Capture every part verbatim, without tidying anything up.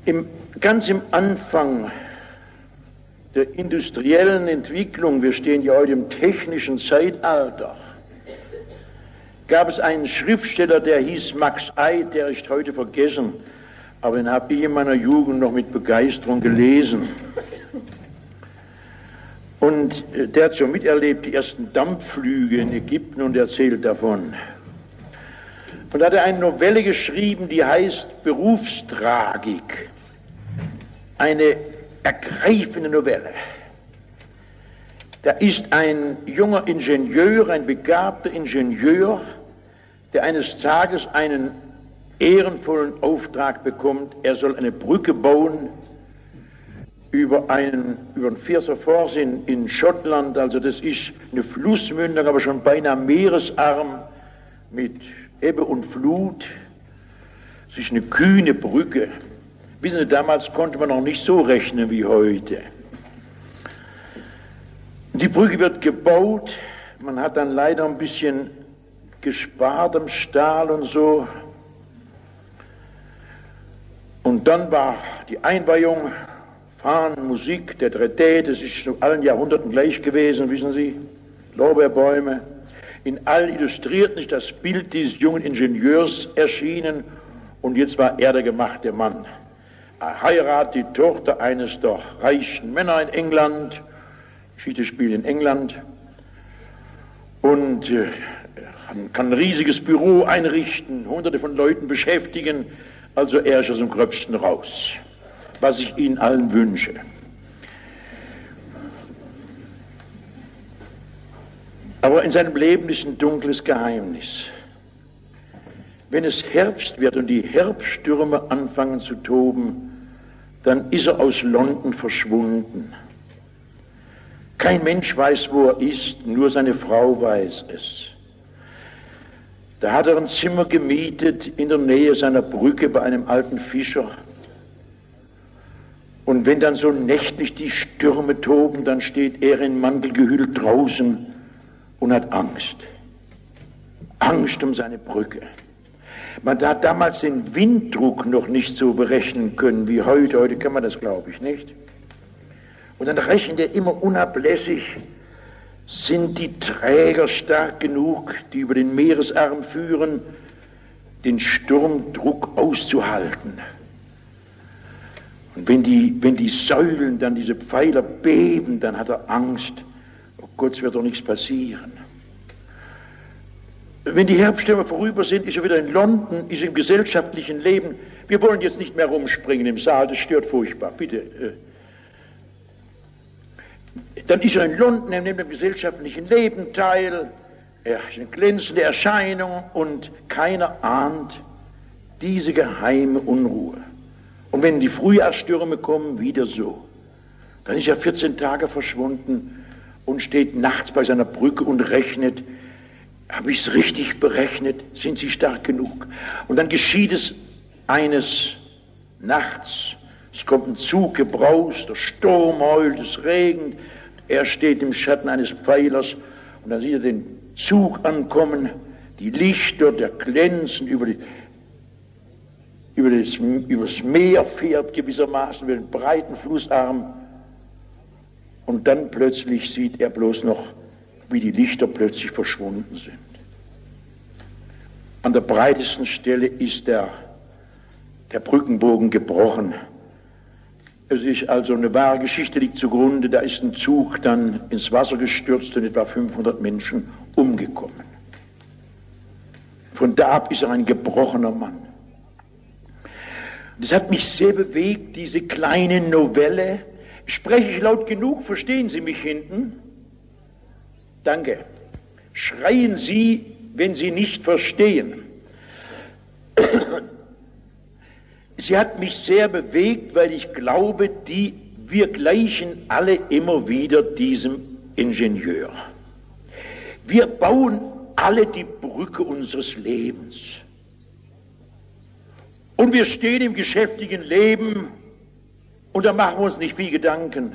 Im, ganz im Anfang der industriellen Entwicklung, wir stehen ja heute im technischen Zeitalter, gab es einen Schriftsteller, der hieß Max Eid, der ist heute vergessen, aber den habe ich in meiner Jugend noch mit Begeisterung gelesen. Und der hat schon miterlebt, die ersten Dampfflüge in Ägypten, und erzählt davon. Und da hat er eine Novelle geschrieben, die heißt Berufstragik. Eine ergreifende Novelle. Da ist ein junger Ingenieur, ein begabter Ingenieur, der eines Tages einen ehrenvollen Auftrag bekommt. Er soll eine Brücke bauen über einen, über den Firth of Forth in, in Schottland. Also das ist eine Flussmündung, aber schon beinahe meeresarm mit Ebbe und Flut. Es ist eine kühne Brücke. Wissen Sie, damals konnte man noch nicht so rechnen wie heute. Die Brücke wird gebaut. Man hat dann leider ein bisschen gespart am Stahl und so. Und dann war die Einweihung, Fahnen, Musik, der Tretät, das ist in allen Jahrhunderten gleich gewesen, wissen Sie, Lorbeerbäume. In allen Illustrierten ist das Bild dieses jungen Ingenieurs erschienen, und jetzt war er der gemachte Mann. Er heiratet die Tochter eines der reichen Männer in England, Geschichte spielt in England, und äh, kann ein riesiges Büro einrichten, hunderte von Leuten beschäftigen, also er ist aus dem Gröbsten raus, was ich Ihnen allen wünsche. Aber in seinem Leben ist ein dunkles Geheimnis. Wenn es Herbst wird und die Herbststürme anfangen zu toben, dann ist er aus London verschwunden. Kein Mensch weiß, wo er ist, nur seine Frau weiß es. Da hat er ein Zimmer gemietet in der Nähe seiner Brücke bei einem alten Fischer. Und wenn dann so nächtlich die Stürme toben, dann steht er in Mantel gehüllt draußen und hat Angst. Angst um seine Brücke. Man hat damals den Winddruck noch nicht so berechnen können wie heute. Heute kann man das, glaube ich, nicht. Und dann rechnet er immer unablässig, sind die Träger stark genug, die über den Meeresarm führen, den Sturmdruck auszuhalten. Und wenn die, wenn die Säulen, dann diese Pfeiler beben, dann hat er Angst, oh Gott, es wird doch nichts passieren. Wenn die Herbststürme vorüber sind, ist er wieder in London, ist im gesellschaftlichen Leben. Wir wollen jetzt nicht mehr rumspringen im Saal, das stört furchtbar, bitte. Dann ist er in London, er nimmt am gesellschaftlichen Leben teil, er ist eine glänzende Erscheinung, und keiner ahnt diese geheime Unruhe. Und wenn die Frühjahrsstürme kommen, wieder so. Dann ist er vierzehn Tage verschwunden und steht nachts bei seiner Brücke und rechnet, habe ich es richtig berechnet? Sind sie stark genug? Und dann geschieht es eines Nachts, es kommt ein Zug gebraust, der Sturm heult, es regnet, er steht im Schatten eines Pfeilers, und dann sieht er den Zug ankommen, die Lichter, der glänzen über, die, über, das, über das Meer fährt gewissermaßen, über den breiten Flussarm, und dann plötzlich sieht er bloß noch, wie die Lichter plötzlich verschwunden sind. An der breitesten Stelle ist der, der Brückenbogen gebrochen. Es ist also eine wahre Geschichte, liegt zugrunde. Da ist ein Zug dann ins Wasser gestürzt und etwa fünfhundert Menschen umgekommen. Von da ab ist er ein gebrochener Mann. Das hat mich sehr bewegt, diese kleine Novelle. Spreche ich laut genug? Verstehen Sie mich hinten? Danke. Schreien Sie, wenn Sie nicht verstehen. Sie hat mich sehr bewegt, weil ich glaube, die, wir gleichen alle immer wieder diesem Ingenieur. Wir bauen alle die Brücke unseres Lebens. Und wir stehen im geschäftigen Leben, und da machen wir uns nicht viel Gedanken.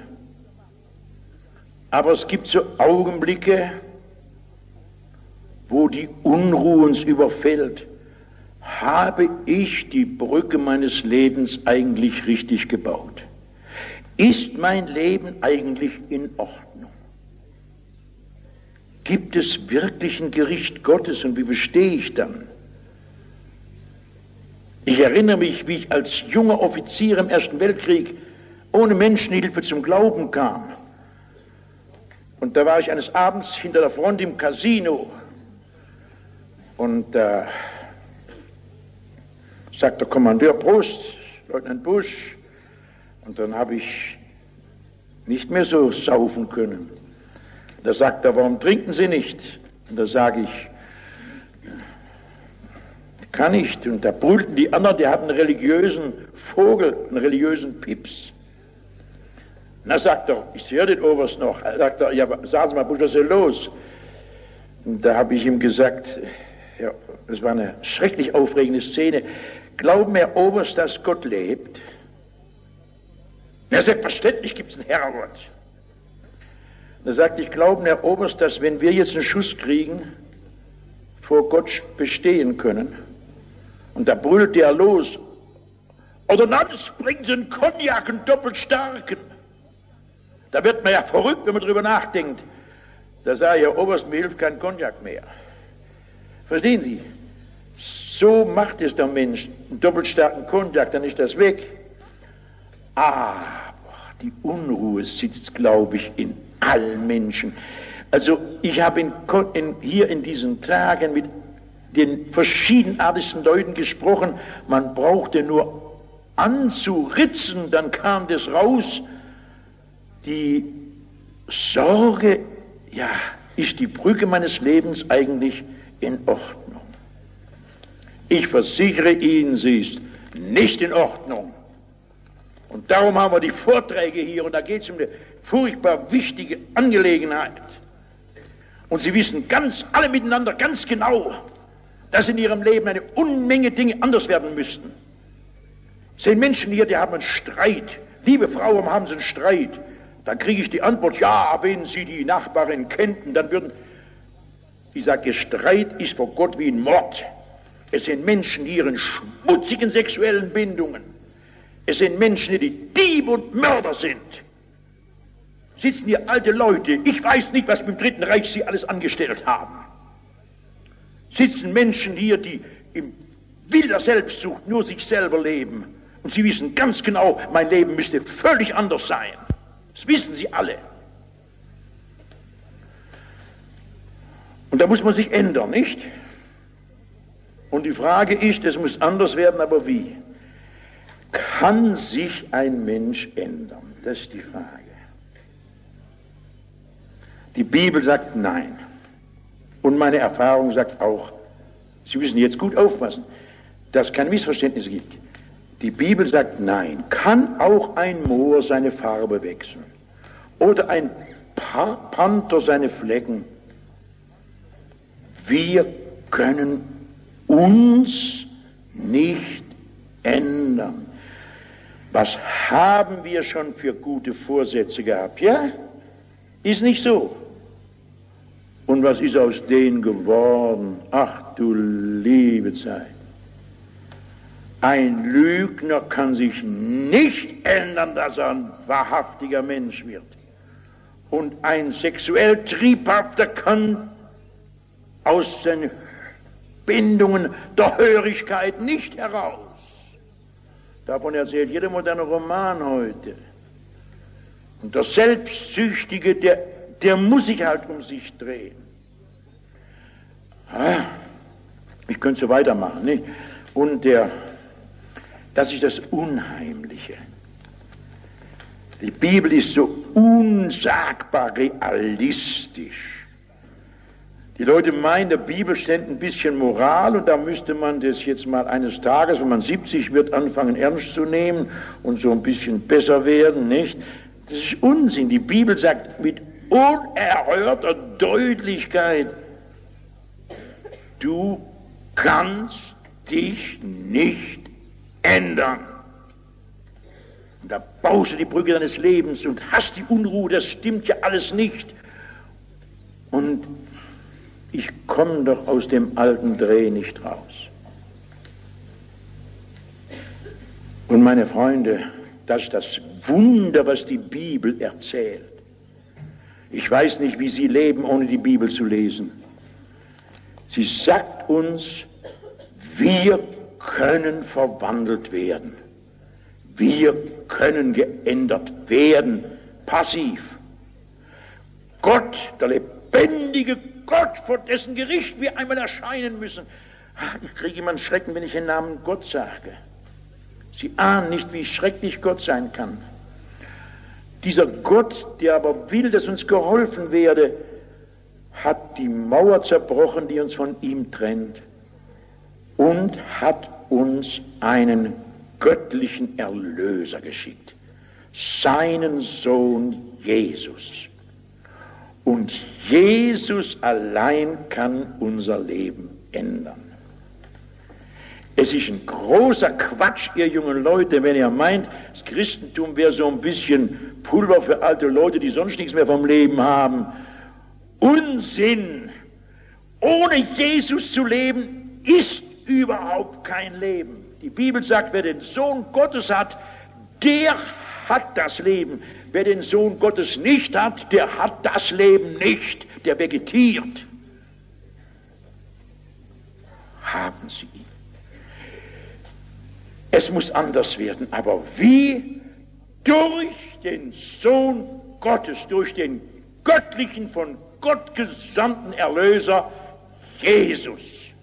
Aber es gibt so Augenblicke, wo die Unruhe uns überfällt. habe ich die Brücke meines Lebens eigentlich richtig gebaut? Ist mein Leben eigentlich in Ordnung? Gibt es wirklich ein Gericht Gottes und wie bestehe ich dann? Ich erinnere mich, wie ich als junger Offizier im Ersten Weltkrieg ohne Menschenhilfe zum Glauben kam. Und da war ich eines Abends hinter der Front im Casino und da äh, sagt der Kommandeur: Prost, Leutnant Busch. Und dann habe ich nicht mehr so saufen können. Da sagt er: Warum trinken Sie nicht? Und da sage ich: Kann nicht. Und da brüllten die anderen, die hatten einen religiösen Vogel, einen religiösen Pips. Und da sagt er: Ich höre den Oberst noch. Da sagt er: Ja, sagen Sie mal, Busch, was ist denn los? Und da habe ich ihm gesagt, ja, das war eine schrecklich aufregende Szene: Glauben Herr Oberst, dass Gott lebt? Na, selbstverständlich gibt es einen Herrgott. Da sagte ich: Glauben Herr Oberst, dass wenn wir jetzt einen Schuss kriegen, vor Gott bestehen können? Und da brüllte er los: Oder sonst bringen Sie einen Cognac, einen doppelt starken. Da wird man ja verrückt, wenn man drüber nachdenkt. Da sage ich: Herr Oberst, mir hilft kein Cognac mehr. Verstehen Sie? So macht es der Mensch. Einen doppelt starken Cognac, dann ist das weg. Aber die Unruhe sitzt, glaube ich, in allen Menschen. Also ich habe in, in, hier in diesen Tagen mit den verschiedenartigsten Leuten gesprochen. Man brauchte nur anzuritzen, dann kam das raus. Die Sorge, ja, ist die Brücke meines Lebens eigentlich in Ordnung? Ich versichere Ihnen, sie ist nicht in Ordnung. Und darum haben wir die Vorträge hier, und da geht es um eine furchtbar wichtige Angelegenheit. Und Sie wissen ganz, alle miteinander ganz genau, dass in Ihrem Leben eine Unmenge Dinge anders werden müssten. Es sind Menschen hier, die haben einen Streit. Liebe Frau, warum haben Sie einen Streit? Dann kriege ich die Antwort: Ja, wenn Sie die Nachbarin kennten, dann würden... Ich sage, Streit ist vor Gott wie ein Mord. Es sind Menschen, die ihren schmutzigen sexuellen Bindungen, es sind Menschen, die Diebe und Mörder sind. Sitzen hier alte Leute, ich weiß nicht, was mit dem Dritten Reich sie alles angestellt haben. Sitzen Menschen hier, die im wilder Selbstsucht nur sich selber leben. Und sie wissen ganz genau, mein Leben müsste völlig anders sein. Das wissen sie alle. Und da muss man sich ändern, nicht? Und die Frage ist, es muss anders werden, aber wie? Kann sich ein Mensch ändern? Das ist die Frage. Die Bibel sagt nein. Und meine Erfahrung sagt auch, Sie müssen jetzt gut aufpassen, dass es keine Missverständnisse gibt. Die Bibel sagt nein. Kann auch ein Moor seine Farbe wechseln? Oder ein pa- Panther seine Flecken? Wir können uns nicht ändern. Was haben wir schon für gute Vorsätze gehabt? Ja? Ist nicht so. Und was ist aus denen geworden? Ach du liebe Zeit. Ein Lügner kann sich nicht ändern, dass er ein wahrhaftiger Mensch wird. Und ein sexuell Triebhafter kann aus seinen Bindungen der Hörigkeit nicht heraus. Davon erzählt jeder moderne Roman heute. Und der Selbstsüchtige, der, der muss sich halt um sich drehen. Ah, ich könnte so weitermachen, nicht? Und der, das ist das Unheimliche. Die Bibel ist so unsagbar realistisch. Die Leute meinen, der Bibel stände ein bisschen Moral und da müsste man das jetzt mal eines Tages, wenn man siebzig wird, anfangen ernst zu nehmen und so ein bisschen besser werden, nicht? Das ist Unsinn. Die Bibel sagt mit unerhörter Deutlichkeit, du kannst dich nicht ändern. Und da baust du die Brücke deines Lebens und hast die Unruhe, das stimmt ja alles nicht. Und ich komme doch aus dem alten Dreh nicht raus. Und meine Freunde, das ist das Wunder, was die Bibel erzählt. Ich weiß nicht, wie Sie leben, ohne die Bibel zu lesen. Sie sagt uns, wir können verwandelt werden. Wir können geändert werden, passiv. Gott, der lebendige Gott, vor dessen Gericht wir einmal erscheinen müssen. Ich kriege immer einen Schrecken, wenn ich den Namen Gott sage. Sie ahnen nicht, wie schrecklich Gott sein kann. Dieser Gott, der aber will, dass uns geholfen werde, hat die Mauer zerbrochen, die uns von ihm trennt, und hat uns einen göttlichen Erlöser geschickt, seinen Sohn Jesus. Und Jesus allein kann unser Leben ändern. Es ist ein großer Quatsch, ihr jungen Leute, wenn ihr meint, das Christentum wäre so ein bisschen Pulver für alte Leute, die sonst nichts mehr vom Leben haben. Unsinn! Ohne Jesus zu leben, ist überhaupt kein Leben. Die Bibel sagt, wer den Sohn Gottes hat, der hat das Leben. Wer den Sohn Gottes nicht hat, der hat das Leben nicht, der vegetiert. Haben Sie ihn. Es muss anders werden, aber wie? Durch den Sohn Gottes, durch den göttlichen, von Gott gesandten Erlöser, Jesus.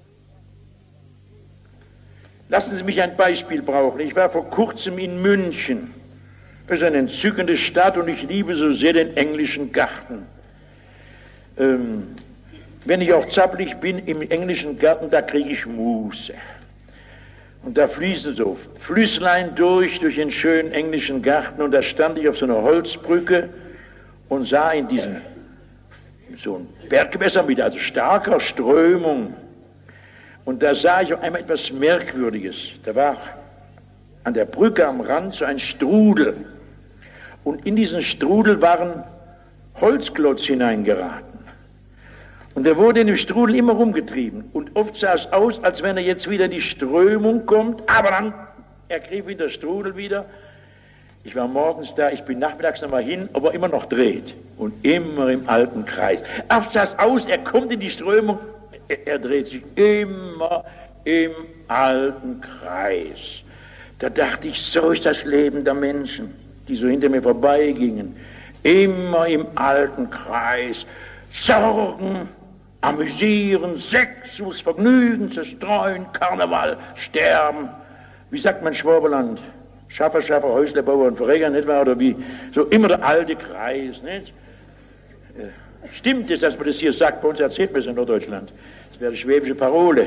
Lassen Sie mich ein Beispiel brauchen. Ich war vor kurzem in München. Das ist eine entzückende Stadt und ich liebe so sehr den englischen Garten. Ähm, wenn ich auch zappelig bin im englischen Garten, da kriege ich Muße. Und da fließen so Flüsslein durch, durch den schönen englischen Garten. Und da stand ich auf so einer Holzbrücke und sah in diesem, so ein Berggewässer mit also starker Strömung. Und da sah ich auf einmal etwas Merkwürdiges. Da war an der Brücke am Rand so ein Strudel. Und in diesen Strudel waren Holzklotz hineingeraten. Und er wurde in dem Strudel immer rumgetrieben. Und oft sah es aus, als wenn er jetzt wieder in die Strömung kommt, aber dann ergriff ihn der Strudel wieder. Ich war morgens da, ich bin nachmittags nochmal hin, aber immer noch dreht. Und immer im alten Kreis. Oft sah es aus, er kommt in die Strömung, er, er dreht sich immer im alten Kreis. Da dachte ich, so ist das Leben der Menschen, die so hinter mir vorbeigingen. Immer im alten Kreis. Sorgen, amüsieren, Sex, Vergnügen, zerstreuen, Karneval, sterben. Wie sagt man Schwaberland? Schaffer, Schaffer, Häusle, Bauer und Verräger, nicht wahr? Oder wie? So immer der alte Kreis, nicht? Stimmt es, dass man das hier sagt? Bei uns erzählt man es in Norddeutschland. Das wäre die schwäbische Parole.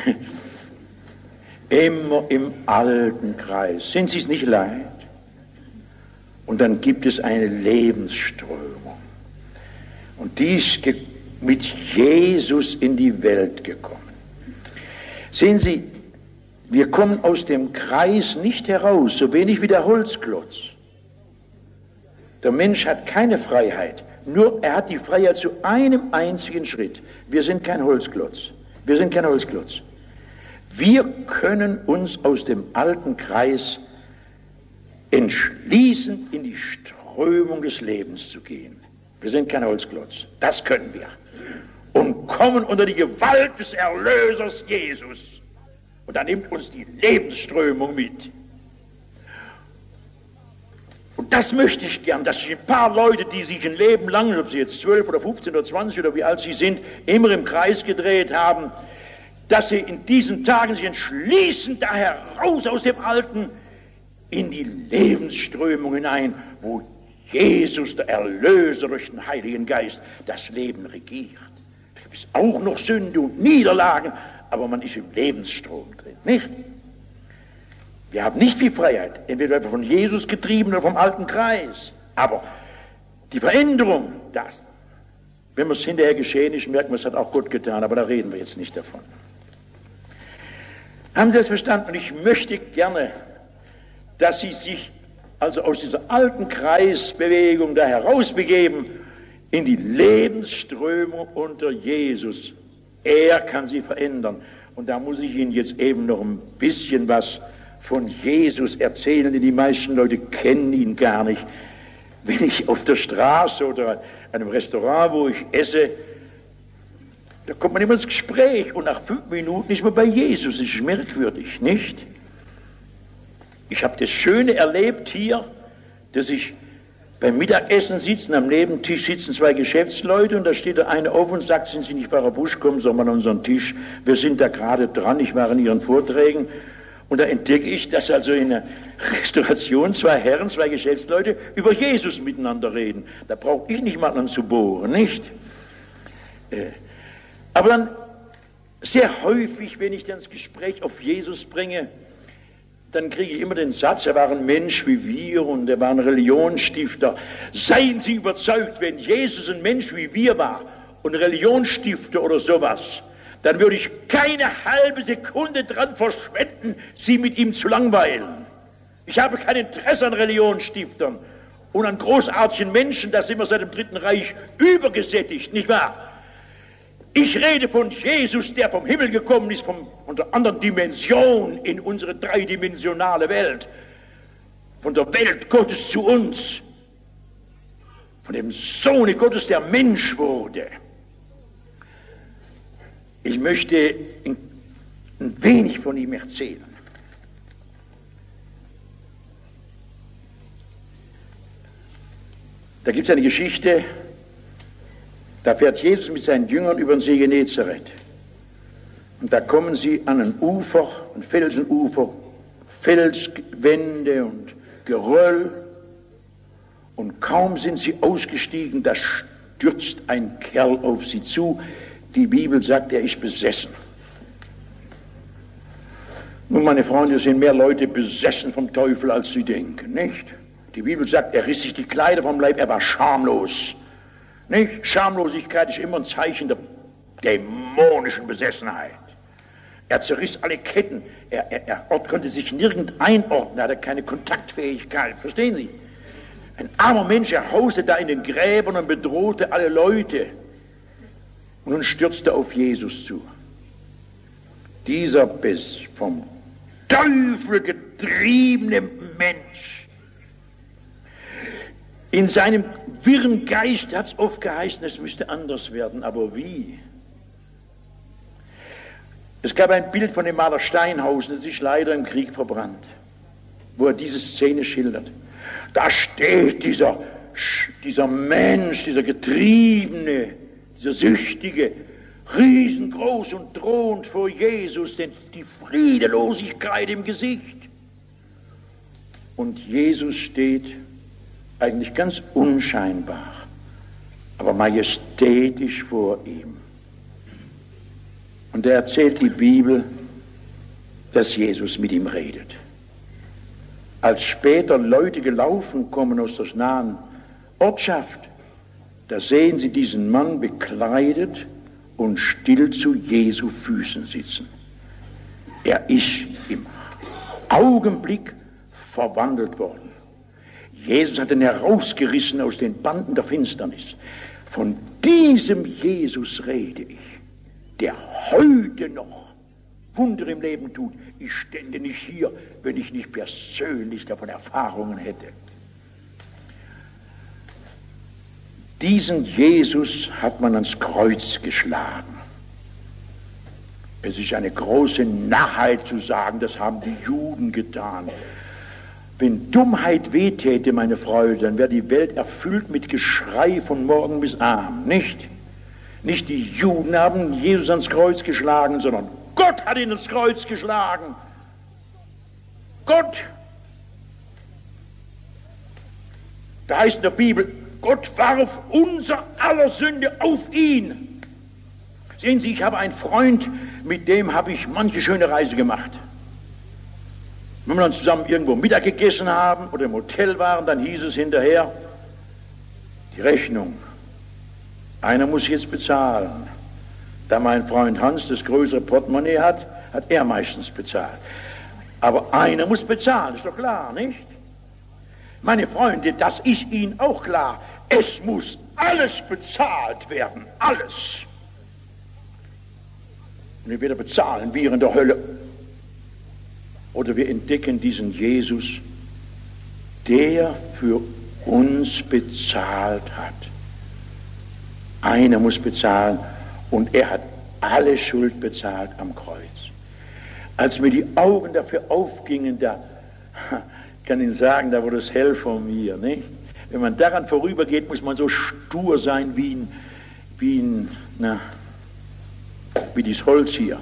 Immer im alten Kreis. Sind Sie es nicht leid? Und dann gibt es eine Lebensströmung. Und die ist mit Jesus in die Welt gekommen. Sehen Sie, wir kommen aus dem Kreis nicht heraus, so wenig wie der Holzklotz. Der Mensch hat keine Freiheit, nur er hat die Freiheit zu einem einzigen Schritt. Wir sind kein Holzklotz. Wir sind kein Holzklotz. Wir können uns aus dem alten Kreis entschließen, in die Strömung des Lebens zu gehen. Wir sind kein Holzklotz. Das können wir. Und kommen unter die Gewalt des Erlösers Jesus. Und da nimmt uns die Lebensströmung mit. Und das möchte ich gern, dass sich ein paar Leute, die sich ein Leben lang, ob sie jetzt zwölf oder fünfzehn oder zwanzig oder wie alt sie sind, immer im Kreis gedreht haben, dass sie in diesen Tagen sich entschließen, da heraus aus dem Alten in die Lebensströmung hinein, wo Jesus, der Erlöser durch den Heiligen Geist, das Leben regiert. Da gibt es auch noch Sünde und Niederlagen, aber man ist im Lebensstrom drin, nicht? Wir haben nicht viel Freiheit, entweder von Jesus getrieben oder vom alten Kreis. Aber die Veränderung, das, wenn es hinterher geschehen ist, merken wir, es hat auch Gott getan, aber da reden wir jetzt nicht davon. Haben Sie das verstanden? Und ich möchte gerne, dass Sie sich also aus dieser alten Kreisbewegung da herausbegeben in die Lebensströmung unter Jesus. Er kann sie verändern. Und da muss ich Ihnen jetzt eben noch ein bisschen was von Jesus erzählen, denn die meisten Leute kennen ihn gar nicht. Wenn ich auf der Straße oder an einem Restaurant, wo ich esse, da kommt man immer ins Gespräch und nach fünf Minuten ist man bei Jesus. Das ist merkwürdig, nicht? Ich habe das Schöne erlebt hier, dass ich beim Mittagessen sitze, am Nebentisch sitzen zwei Geschäftsleute und da steht der eine auf und sagt, sind Sie nicht Pfarrer Busch, kommen Sie mal an unseren Tisch, wir sind da gerade dran, ich war in Ihren Vorträgen. Und da entdecke ich, dass also in der Restauration zwei Herren, zwei Geschäftsleute über Jesus miteinander reden. Da brauche ich nicht mal an zu bohren, nicht? Aber dann sehr häufig, wenn ich dann das Gespräch auf Jesus bringe, dann kriege ich immer den Satz, er war ein Mensch wie wir und er war ein Religionsstifter. Seien Sie überzeugt, wenn Jesus ein Mensch wie wir war und Religionsstifter oder sowas, dann würde ich keine halbe Sekunde dran verschwenden, Sie mit ihm zu langweilen. Ich habe kein Interesse an Religionsstiftern und an großartigen Menschen, da sind wir seit dem Dritten Reich übergesättigt, nicht wahr? Ich rede von Jesus, der vom Himmel gekommen ist, von einer anderen Dimension in unsere dreidimensionale Welt, von der Welt Gottes zu uns, von dem Sohne Gottes, der Mensch wurde. Ich möchte ein, ein wenig von ihm erzählen. Da gibt es eine Geschichte, da fährt Jesus mit seinen Jüngern über den See Genezareth. Und da kommen sie an ein Ufer, ein Felsenufer, Felswände und Geröll. Und kaum sind sie ausgestiegen, da stürzt ein Kerl auf sie zu. Die Bibel sagt, er ist besessen. Nun, meine Freunde, es sind mehr Leute besessen vom Teufel, als sie denken, nicht? Die Bibel sagt, er riss sich die Kleider vom Leib, er war schamlos. Nicht? Schamlosigkeit ist immer ein Zeichen der dämonischen Besessenheit. Er zerriss alle Ketten, er, er, er konnte sich nirgend einordnen, er hatte keine Kontaktfähigkeit, verstehen Sie? Ein armer Mensch, er hauste da in den Gräbern und bedrohte alle Leute. Und nun stürzte auf Jesus zu. Dieser bis vom Teufel getriebene Mensch. In seinem wirren Geist hat es oft geheißen, es müsste anders werden. Aber wie? Es gab ein Bild von dem Maler Steinhausen, das ist leider im Krieg verbrannt, wo er diese Szene schildert. Da steht dieser, dieser Mensch, dieser Getriebene, dieser Süchtige, riesengroß und drohend vor Jesus, denn die Friedelosigkeit im Gesicht. Und Jesus steht eigentlich ganz unscheinbar, aber majestätisch vor ihm. Und da erzählt die Bibel, dass Jesus mit ihm redet. Als später Leute gelaufen kommen aus der nahen Ortschaft, da sehen sie diesen Mann bekleidet und still zu Jesu Füßen sitzen. Er ist im Augenblick verwandelt worden. Jesus hat ihn herausgerissen aus den Banden der Finsternis. Von diesem Jesus rede ich, der heute noch Wunder im Leben tut. Ich stände nicht hier, wenn ich nicht persönlich davon Erfahrungen hätte. Diesen Jesus hat man ans Kreuz geschlagen. Es ist eine große Narrheit zu sagen, das haben die Juden getan. Wenn Dummheit wehtäte, meine Freunde, dann wäre die Welt erfüllt mit Geschrei von morgen bis abend, nicht? Nicht die Juden haben Jesus ans Kreuz geschlagen, sondern Gott hat ihn ans Kreuz geschlagen. Gott. Da heißt in der Bibel, Gott warf unser aller Sünde auf ihn. Sehen Sie, ich habe einen Freund, mit dem habe ich manche schöne Reise gemacht. Wenn wir dann zusammen irgendwo Mittag gegessen haben oder im Hotel waren, dann hieß es hinterher, die Rechnung, einer muss jetzt bezahlen. Da mein Freund Hans das größere Portemonnaie hat, hat er meistens bezahlt. Aber einer muss bezahlen, ist doch klar, nicht? Meine Freunde, das ist Ihnen auch klar. Es muss alles bezahlt werden, alles. Und entweder bezahlen wir in der Hölle oder wir entdecken diesen Jesus, der für uns bezahlt hat. Einer muss bezahlen und er hat alle Schuld bezahlt am Kreuz. Als mir die Augen dafür aufgingen, da, ich kann Ihnen sagen, da wurde es hell vor mir. Nicht? Wenn man daran vorübergeht, muss man so stur sein wie ein, wie ein, na, wie dieses Holz hier.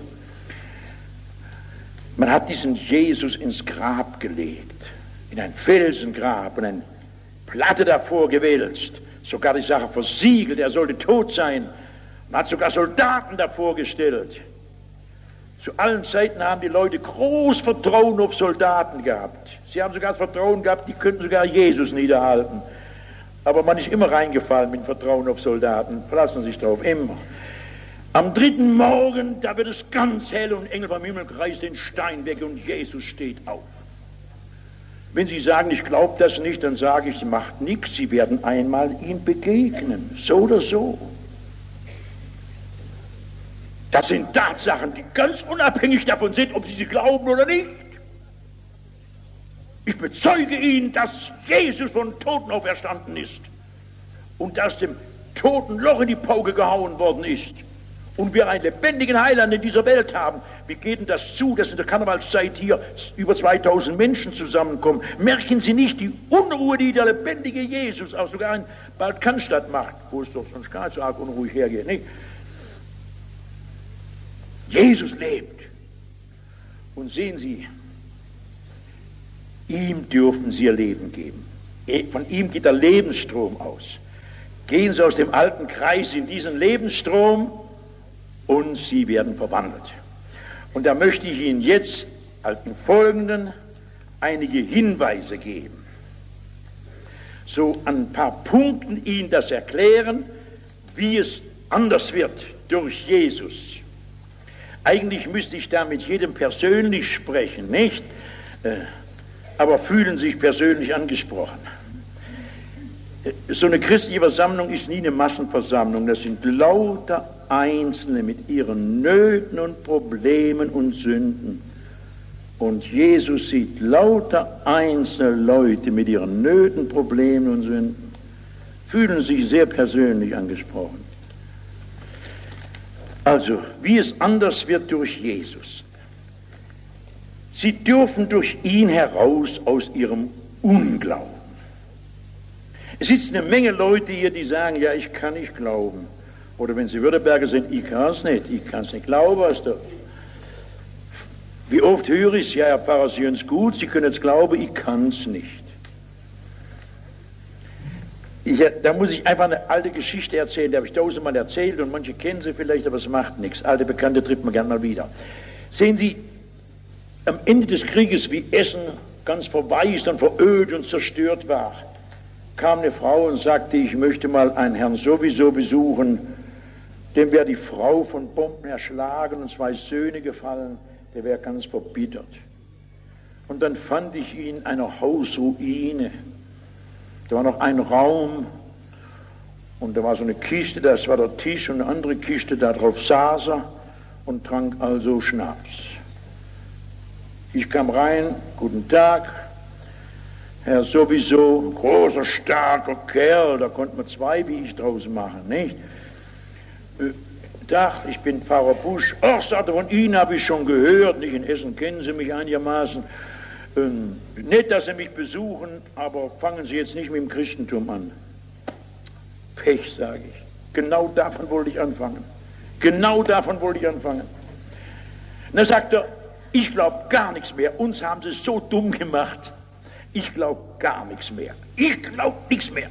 Man hat diesen Jesus ins Grab gelegt, in ein Felsengrab und eine Platte davor gewälzt, sogar die Sache versiegelt, er sollte tot sein. Man hat sogar Soldaten davor gestellt. Zu allen Zeiten haben die Leute groß Vertrauen auf Soldaten gehabt. Sie haben sogar das Vertrauen gehabt, die könnten sogar Jesus niederhalten. Aber man ist immer reingefallen mit Vertrauen auf Soldaten. Verlassen Sie sich drauf, immer. Am dritten Morgen, da wird es ganz hell und ein Engel vom Himmel kreist den Stein weg und Jesus steht auf. Wenn Sie sagen, ich glaube das nicht, dann sage ich, macht nichts. Sie werden einmal ihm begegnen, so oder so. Das sind Tatsachen, die ganz unabhängig davon sind, ob Sie sie glauben oder nicht. Ich bezeuge Ihnen, dass Jesus von Toten auferstanden ist und dass dem toten Loch in die Pauke gehauen worden ist und wir einen lebendigen Heiland in dieser Welt haben. Wie geht denn das zu, dass in der Karnevalszeit hier über zweitausend Menschen zusammenkommen? Merken Sie nicht die Unruhe, die der lebendige Jesus auch sogar in Bad Cannstatt macht, wo es doch sonst gar nicht so arg unruhig hergeht, nicht? Jesus lebt. Und sehen Sie, ihm dürfen Sie Ihr Leben geben. Von ihm geht der Lebensstrom aus. Gehen Sie aus dem alten Kreis in diesen Lebensstrom und Sie werden verwandelt. Und da möchte ich Ihnen jetzt im Folgenden einige Hinweise geben. So an ein paar Punkten Ihnen das erklären, wie es anders wird durch Jesus. Eigentlich müsste ich da mit jedem persönlich sprechen, nicht? Aber fühlen sich persönlich angesprochen. So eine christliche Versammlung ist nie eine Massenversammlung. Das sind lauter Einzelne mit ihren Nöten und Problemen und Sünden. Und Jesus sieht lauter einzelne Leute mit ihren Nöten, Problemen und Sünden. Fühlen sich sehr persönlich angesprochen. Also, wie es anders wird durch Jesus. Sie dürfen durch ihn heraus aus ihrem Unglauben. Es ist eine Menge Leute hier, die sagen, ja, ich kann nicht glauben. Oder wenn sie Württemberger sind, ich kann es nicht, ich kann es nicht glauben. Was da. Wie oft höre ich es, ja, Herr Pfarrer, Sie hören es gut, Sie können jetzt glauben, ich kann es nicht. Ich, da muss ich einfach eine alte Geschichte erzählen, die habe ich tausendmal erzählt und manche kennen sie vielleicht, aber es macht nichts. Alte Bekannte trifft man gern mal wieder. Sehen Sie, am Ende des Krieges, wie Essen ganz verwaist und verödet und zerstört war, kam eine Frau und sagte, ich möchte mal einen Herrn sowieso besuchen, dem wäre die Frau von Bomben erschlagen und zwei Söhne gefallen, der wäre ganz verbittert. Und dann fand ich ihn in einer Hausruine. Da war noch ein Raum und da war so eine Kiste, das war der Tisch und eine andere Kiste, darauf saß er und trank also Schnaps. Ich kam rein, guten Tag, Herr sowieso, großer, starker Kerl, da konnte man zwei wie ich draus machen, nicht? Tag, ich bin Pfarrer Busch. Ach, sagte, von Ihnen habe ich schon gehört, nicht in Essen kennen Sie mich einigermaßen. Ähm, nicht, dass Sie mich besuchen, aber fangen Sie jetzt nicht mit dem Christentum an. Pech, sage ich. Genau davon wollte ich anfangen. Genau davon wollte ich anfangen. Und dann sagt er, ich glaube gar nichts mehr. Uns haben Sie so dumm gemacht. Ich glaube gar nichts mehr. Ich glaube nichts mehr.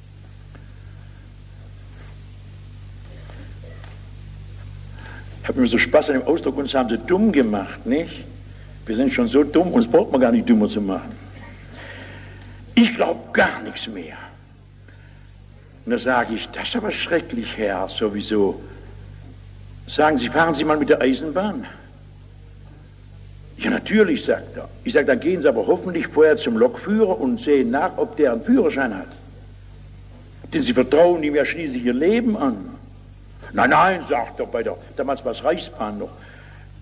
Ich habe mir so Spaß an dem Ausdruck, uns haben Sie dumm gemacht, nicht? Wir sind schon so dumm, uns braucht man gar nicht dümmer zu machen. Ich glaube gar nichts mehr. Und da sage ich, das ist aber schrecklich, Herr, sowieso. Sagen Sie, fahren Sie mal mit der Eisenbahn. Ja, natürlich, sagt er. Ich sage, dann gehen Sie aber hoffentlich vorher zum Lokführer und sehen nach, ob der einen Führerschein hat. Denn Sie vertrauen ihm ja schließlich Ihr Leben an. Nein, nein, sagt er, bei der, damals war es Reichsbahn noch.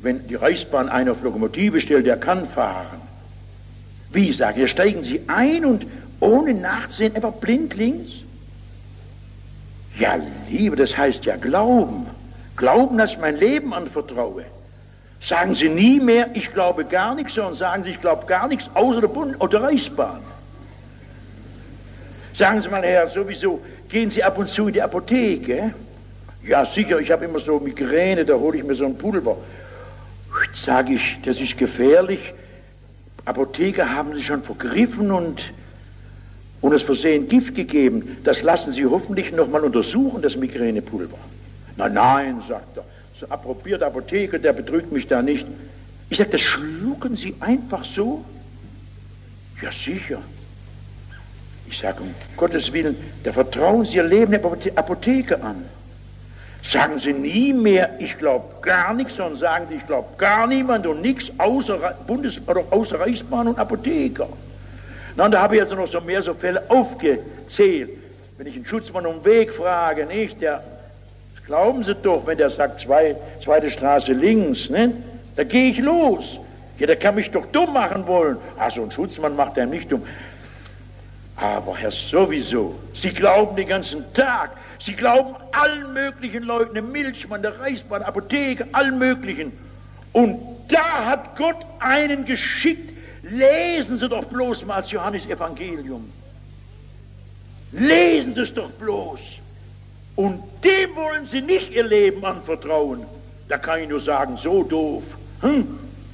wenn die Reichsbahn einen auf Lokomotive stellt, der kann fahren. Wie, sage ich, hier steigen Sie ein und ohne nachzusehen, einfach blindlings? Ja, Liebe, das heißt ja Glauben. Glauben, dass ich mein Leben anvertraue. Sagen Sie nie mehr, ich glaube gar nichts, sondern sagen Sie, ich glaube gar nichts außer der Bund oder der Reichsbahn. Sagen Sie mal, Herr, sowieso, gehen Sie ab und zu in die Apotheke? Ja, sicher, ich habe immer so Migräne, da hole ich mir so ein Pulver. Sage ich, das ist gefährlich. Apotheker haben Sie schon vergriffen und, und das Versehen Gift gegeben. Das lassen Sie hoffentlich noch mal untersuchen, das Migränepulver. Nein, nein, sagt er, so ein approbierter Apotheker, der betrügt mich da nicht. Ich sage, das schlucken Sie einfach so? Ja, sicher. Ich sage, um Gottes Willen, da vertrauen Sie Ihr Leben der Apotheke an. Sagen Sie nie mehr, ich glaube gar nichts, sondern sagen Sie, ich glaube gar niemand und nichts außer Bundes- oder außer Reichsbahn und Apotheker. Na, und da habe ich jetzt noch so mehr so Fälle aufgezählt. Wenn ich einen Schutzmann um den Weg frage, nicht, der, das glauben Sie doch, wenn der sagt, zwei, zweite Straße links, ne, da gehe ich los. Ja, der kann mich doch dumm machen wollen. Ah, so ein Schutzmann macht er nicht dumm. Aber Herr, sowieso, Sie glauben den ganzen Tag, Sie glauben allen möglichen Leuten, dem Milchmann, der Reichsbahn, der Apotheke, allen möglichen. Und da hat Gott einen geschickt. Lesen Sie doch bloß mal das Johannesevangelium. Lesen Sie es doch bloß. Und dem wollen Sie nicht Ihr Leben anvertrauen. Da kann ich nur sagen, so doof. Hm?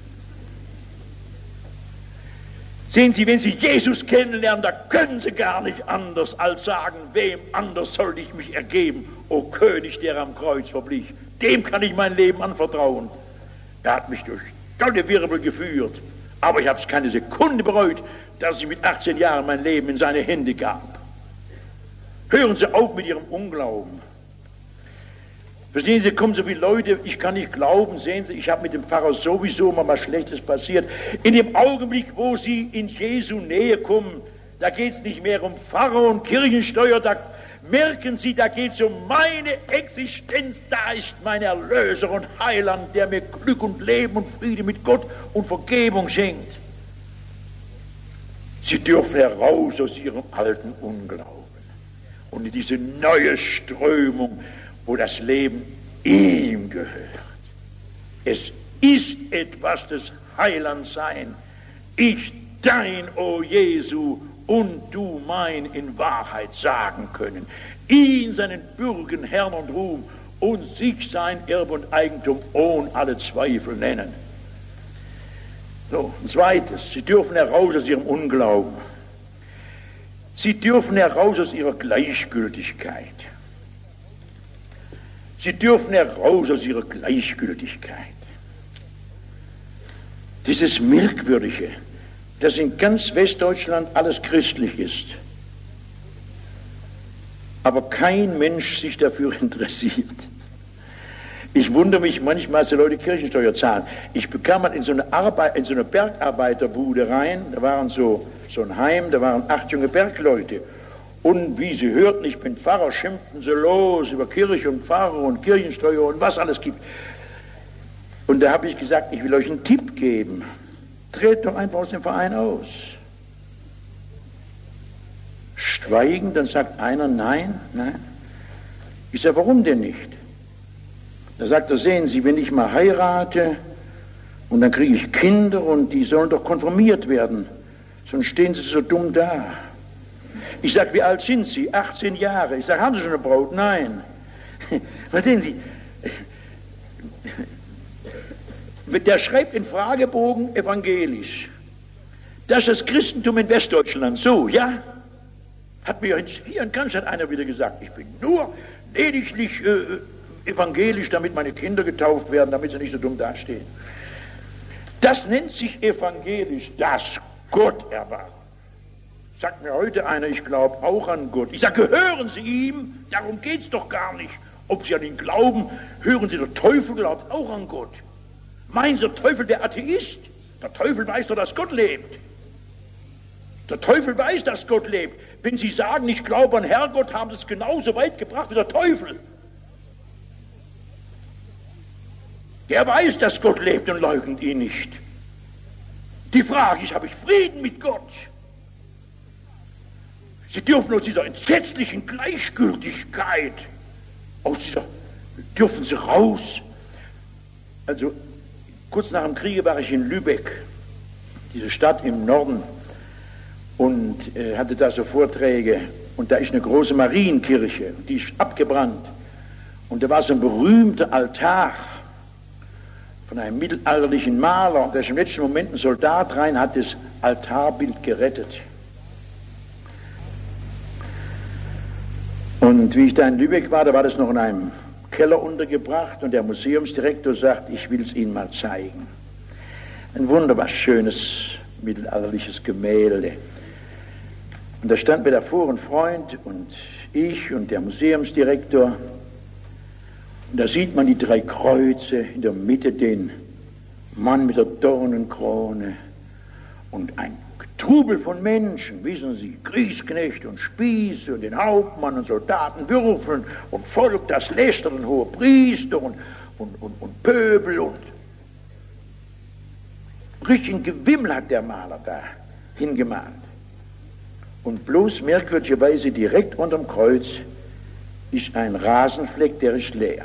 Sehen Sie, wenn Sie Jesus kennenlernen, da können Sie gar nicht anders als sagen, wem anders sollte ich mich ergeben, o König, der am Kreuz verblich. Dem kann ich mein Leben anvertrauen. Er hat mich durch tolle Wirbel geführt, aber ich habe es keine Sekunde bereut, dass ich mit achtzehn Jahren mein Leben in seine Hände gab. Hören Sie auf mit Ihrem Unglauben. Verstehen Sie, kommen so viele Leute, ich kann nicht glauben, sehen Sie, ich habe mit dem Pfarrer sowieso mal was Schlechtes passiert. In dem Augenblick, wo Sie in Jesu Nähe kommen, da geht es nicht mehr um Pfarrer und Kirchensteuer, da merken Sie, da geht es um meine Existenz, da ist mein Erlöser und Heiland, der mir Glück und Leben und Friede mit Gott und Vergebung schenkt. Sie dürfen heraus aus Ihrem alten Unglauben und in diese neue Strömung, wo das Leben ihm gehört. Es ist etwas des Heilands sein. Ich dein, o Jesu, und du mein in Wahrheit sagen können. Ihn, seinen Bürgen, Herrn und Ruhm, und sich sein Erbe und Eigentum ohne alle Zweifel nennen. So, ein zweites, Sie dürfen heraus aus ihrem Unglauben. Sie dürfen heraus aus ihrer Gleichgültigkeit. Sie dürfen heraus aus ihrer Gleichgültigkeit. Dieses Merkwürdige, dass in ganz Westdeutschland alles christlich ist, aber kein Mensch sich dafür interessiert. Ich wundere mich manchmal, dass die Leute Kirchensteuer zahlen. Ich bekam mal in so eine, Arbeit, in so eine Bergarbeiterbude rein, da waren so, so ein Heim, da waren acht junge Bergleute. Und wie sie hörten, ich bin Pfarrer, schimpften sie los über Kirche und Pfarrer und Kirchensteuer und was alles gibt. Und da habe ich gesagt, ich will euch einen Tipp geben. Tretet doch einfach aus dem Verein aus. Schweigen, dann sagt einer, nein, nein. Ich sage, warum denn nicht? Da sagt er, sehen Sie, wenn ich mal heirate und dann kriege ich Kinder und die sollen doch konfirmiert werden, sonst stehen sie so dumm da. Ich sage, wie alt sind Sie? achtzehn Jahre. Ich sage, haben Sie schon eine Braut? Nein. Verstehen Sie? Der schreibt in Fragebogen evangelisch. Das ist das Christentum in Westdeutschland. So, ja? Hat mir hier in Cannstatt einer wieder gesagt, ich bin nur lediglich äh, evangelisch, damit meine Kinder getauft werden, damit sie nicht so dumm dastehen. Das nennt sich evangelisch, das Gott erwarten. Sagt mir heute einer, ich glaube auch an Gott. Ich sage, gehören Sie ihm? Darum geht es doch gar nicht. Ob Sie an ihn glauben, hören Sie, der Teufel glaubt auch an Gott. Meinen Sie, der Teufel der Atheist? Der Teufel weiß doch, dass Gott lebt. Der Teufel weiß, dass Gott lebt. Wenn Sie sagen, ich glaube an Herrgott, haben Sie es genauso weit gebracht wie der Teufel. Der weiß, dass Gott lebt und leugnet ihn nicht. Die Frage ist, habe ich Frieden mit Gott? Sie dürfen aus dieser entsetzlichen Gleichgültigkeit, aus dieser, dürfen sie raus. Also, kurz nach dem Kriege war ich in Lübeck, diese Stadt im Norden, und äh, hatte da so Vorträge. Und da ist eine große Marienkirche, die ist abgebrannt. Und da war so ein berühmter Altar von einem mittelalterlichen Maler. Und da ist im letzten Moment ein Soldat rein, hat das Altarbild gerettet. Und wie ich da in Lübeck war, da war das noch in einem Keller untergebracht. Und der Museumsdirektor sagt, ich will es Ihnen mal zeigen. Ein wunderbar schönes mittelalterliches Gemälde. Und da stand mir davor ein Freund und ich und der Museumsdirektor. Und da sieht man die drei Kreuze, in der Mitte den Mann mit der Dornenkrone und ein Trubel von Menschen, wissen Sie, Kriegsknechte und Spieße und den Hauptmann und Soldaten würfeln und Volk, das lästert und hohe Priester und, und, und, und Pöbel und richtig ein Gewimmel hat der Maler da hingemalt. Und bloß merkwürdigerweise direkt unterm Kreuz ist ein Rasenfleck, der ist leer.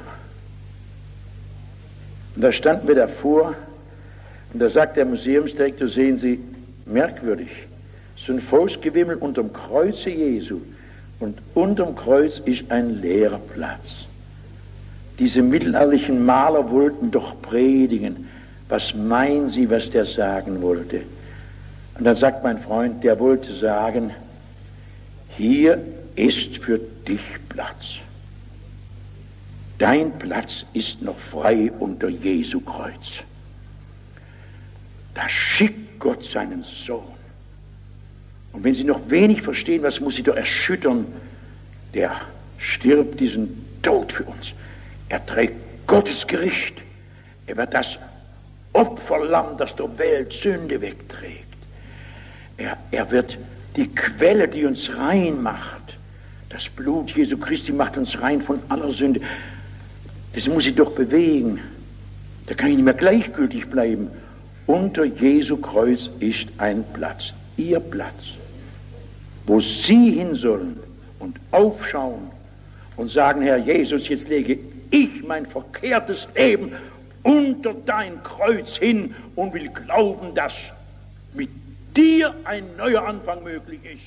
Und da standen wir davor und da sagt der Museumsdirektor, sehen Sie, merkwürdig, so ein Volksgewimmel unterm Kreuze Jesu und unterm Kreuz ist ein leerer Platz. Diese mittelalterlichen Maler wollten doch predigen. Was meinen Sie, was der sagen wollte? Und dann sagt mein Freund, der wollte sagen, hier ist für dich Platz. Dein Platz ist noch frei unter Jesu Kreuz. Da schickt Gott seinen Sohn. Und wenn Sie noch wenig verstehen, was muss Sie doch erschüttern? Der stirbt diesen Tod für uns. Er trägt Gottes Gericht. Er wird das Opferlamm, das der Welt Sünde wegträgt. Er, er wird die Quelle, die uns rein macht. Das Blut Jesu Christi macht uns rein von aller Sünde. Das muss ich doch bewegen. Da kann ich nicht mehr gleichgültig bleiben. Unter Jesu Kreuz ist ein Platz, Ihr Platz, wo Sie hin sollen und aufschauen und sagen, Herr Jesus, jetzt lege ich mein verkehrtes Leben unter dein Kreuz hin und will glauben, dass mit dir ein neuer Anfang möglich ist.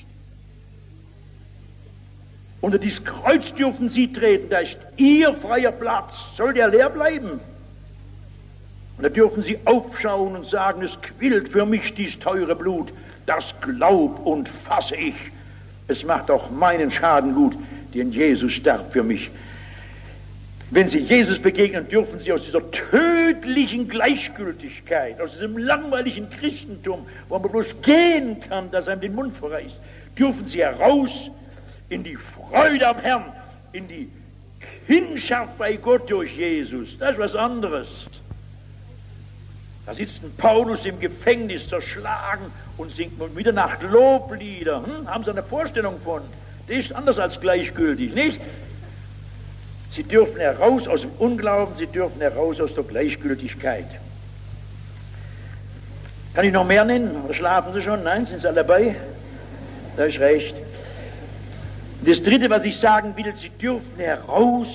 Unter dieses Kreuz dürfen Sie treten, da ist Ihr freier Platz. Soll der leer bleiben? Und da dürfen Sie aufschauen und sagen, es quillt für mich dies teure Blut, das glaub und fasse ich. Es macht auch meinen Schaden gut, denn Jesus starb für mich. Wenn Sie Jesus begegnen, dürfen Sie aus dieser tödlichen Gleichgültigkeit, aus diesem langweiligen Christentum, wo man bloß gehen kann, dass einem den Mund verreißt, dürfen Sie heraus in die Freude am Herrn, in die Kindschaft bei Gott durch Jesus. Das ist was anderes. Da sitzt ein Paulus im Gefängnis zerschlagen und singt um Mitternacht Loblieder. Hm? Haben Sie eine Vorstellung von? Das ist anders als gleichgültig, nicht? Sie dürfen heraus aus dem Unglauben, Sie dürfen heraus aus der Gleichgültigkeit. Kann ich noch mehr nennen? Oder schlafen Sie schon? Nein, sind Sie alle dabei? Da ist recht. Das Dritte, was ich sagen will, Sie dürfen heraus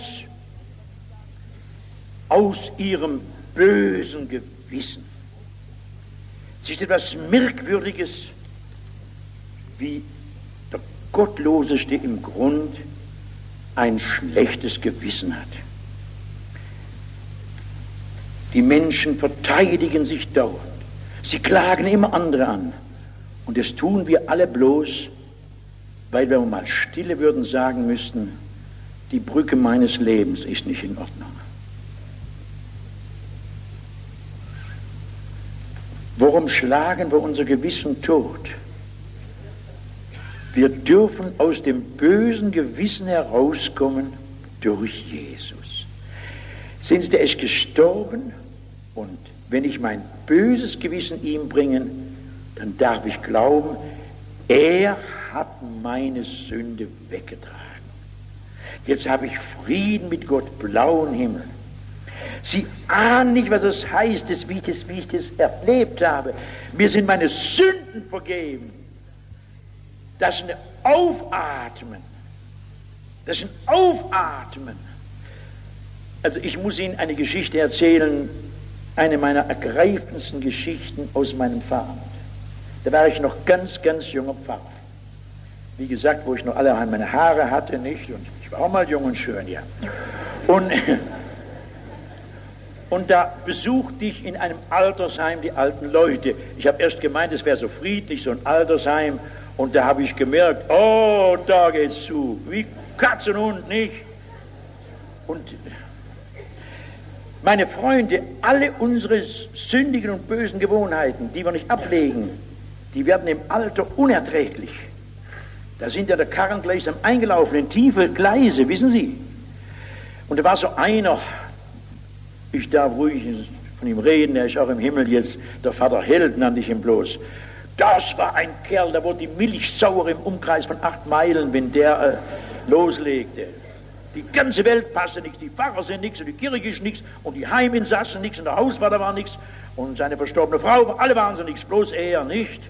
aus Ihrem bösen Gewissen. Es ist etwas Merkwürdiges, wie der Gottloseste im Grund ein schlechtes Gewissen hat. Die Menschen verteidigen sich dauernd. Sie klagen immer andere an. Und das tun wir alle bloß, weil wir mal stille würden sagen müssten, die Brücke meines Lebens ist nicht in Ordnung. Warum schlagen wir unser Gewissen tot? Wir dürfen aus dem bösen Gewissen herauskommen durch Jesus. Sehen Sie, der ist gestorben und wenn ich mein böses Gewissen ihm bringe, dann darf ich glauben, er hat meine Sünde weggetragen. Jetzt habe ich Frieden mit Gott, blauen Himmel. Sie ahnen nicht, was es heißt, das, wie, ich das, wie ich das erlebt habe. Mir sind meine Sünden vergeben. Das ist ein Aufatmen. Das ist ein Aufatmen. Also ich muss Ihnen eine Geschichte erzählen, eine meiner ergreifendsten Geschichten aus meinem Vater. Da war ich noch ganz, ganz junger Pfarrer. Wie gesagt, wo ich noch alle meine Haare hatte, nicht? Und ich war auch mal jung und schön, ja. Und, und da besuchte ich in einem Altersheim die alten Leute. Ich habe erst gemeint, es wäre so friedlich, so ein Altersheim. Und da habe ich gemerkt, oh, da geht's zu, wie Katz und Hund, nicht? Und meine Freunde, alle unsere sündigen und bösen Gewohnheiten, die wir nicht ablegen, die werden im Alter unerträglich. Da sind ja der Karren gleichsam eingelaufen in tiefe Gleise, wissen Sie. Und da war so einer, ich darf ruhig von ihm reden, er ist auch im Himmel jetzt, der Vater Held nannte ich ihn bloß. Das war ein Kerl, da wurde die Milch sauer im Umkreis von acht Meilen, wenn der äh, loslegte. Die ganze Welt passte nichts, die Pfarrer sind nichts und die Kirche ist nichts und die Heiminsassen nichts und der Hausvater war nichts und seine verstorbene Frau, alle waren so nichts, bloß er nicht.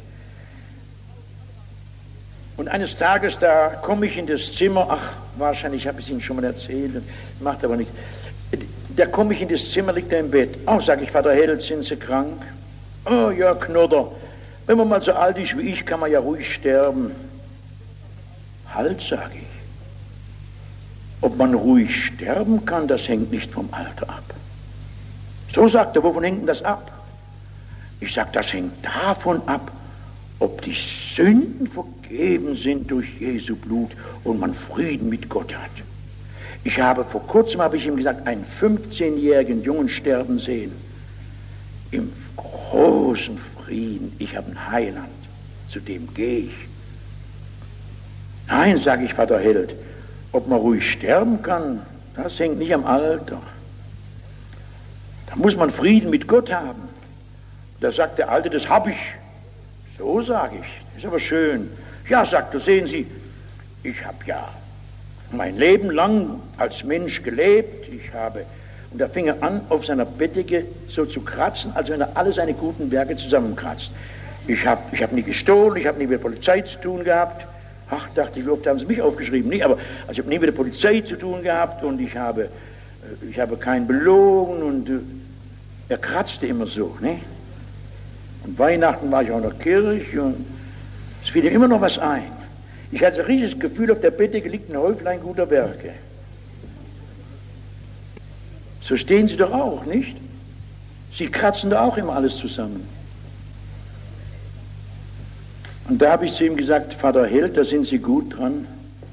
Und eines Tages, da komme ich in das Zimmer, ach, wahrscheinlich habe ich es Ihnen schon mal erzählt, macht aber nichts. Da komme ich in das Zimmer, liegt er im Bett. Oh, sage ich, Vater Held, sind Sie krank? Oh, ja, Knodder. Wenn man mal so alt ist wie ich, kann man ja ruhig sterben. Halt, sage ich. Ob man ruhig sterben kann, das hängt nicht vom Alter ab. So sagt er, wovon hängt denn das ab? Ich sage, das hängt davon ab, ob die Sünden vergeben sind durch Jesu Blut und man Frieden mit Gott hat. Ich habe vor kurzem, habe ich ihm gesagt, einen fünfzehnjährigen Jungen sterben sehen. Im großen Frieden. Ich habe einen Heiland. Zu dem gehe ich. Nein, sage ich, Vater Held, ob man ruhig sterben kann, das hängt nicht am Alter. Da muss man Frieden mit Gott haben. Da sagt der Alte, das habe ich. So sage ich. Das ist aber schön. Ja, sagt er, sehen Sie, ich habe ja mein Leben lang als Mensch gelebt. Ich habe, und da fing er an, auf seiner Bettdecke so zu kratzen, als wenn er alle seine guten Werke zusammenkratzt. Ich habe ich hab nie gestohlen, ich habe nie mit der Polizei zu tun gehabt. Ach, dachte ich, wie oft haben Sie mich aufgeschrieben? Nee, aber also ich habe nie mit der Polizei zu tun gehabt und ich habe, ich habe keinen belogen und äh, er kratzte immer so. Ne? Und Weihnachten war ich auch in der Kirche und es fiel ihm immer noch was ein. Ich hatte ein riesiges Gefühl, auf der Bettdecke liegt ein Häuflein guter Werke. So stehen Sie doch auch, nicht? Sie kratzen doch auch immer alles zusammen. Und da habe ich zu ihm gesagt, Vater Held, da sind Sie gut dran.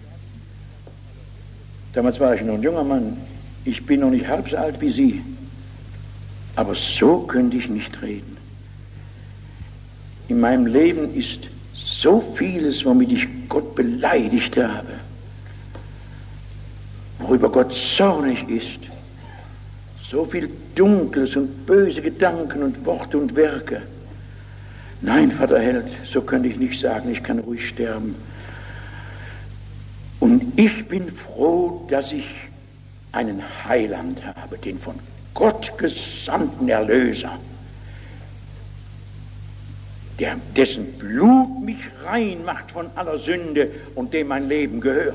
Damals war ich noch ein junger Mann. Ich bin noch nicht halb so alt wie Sie. Aber so könnte ich nicht reden. In meinem Leben ist so vieles, womit ich Gott beleidigt habe, worüber Gott zornig ist. So viel Dunkles und böse Gedanken und Worte und Werke. Nein, Vater Held, so könnte ich nicht sagen, ich kann ruhig sterben. Und ich bin froh, dass ich einen Heiland habe, den von Gott gesandten Erlöser, der, dessen Blut mich rein macht von aller Sünde und dem mein Leben gehört.